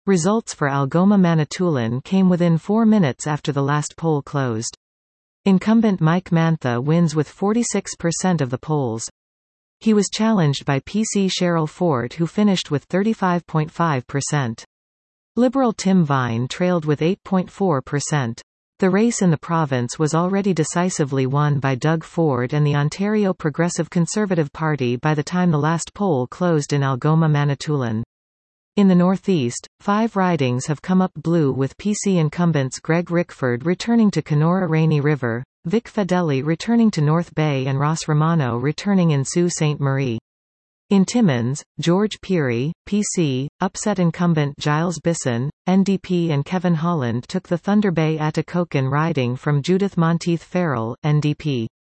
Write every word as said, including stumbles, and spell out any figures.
Results for Algoma Manitoulin came within four minutes after the last poll closed. Incumbent Mike Mantha wins with forty-six percent of the polls. He was challenged by P C Cheryl Fort, who finished with thirty-five point five percent. Liberal Tim Vine trailed with eight point four percent. The race in the province was already decisively won by Doug Ford and the Ontario Progressive Conservative Party by the time the last poll closed in Algoma Manitoulin. In the northeast, five ridings have come up blue, with P C incumbents Greg Rickford returning to Kenora Rainy River, Vic Fedeli returning to North Bay and Ross Romano returning in Sault Ste. Marie. In Timmins, George Peary, P C, upset incumbent Giles Bisson, N D P, and Kevin Holland took the Thunder Bay Atikokan riding from Judith Monteith Farrell, N D P.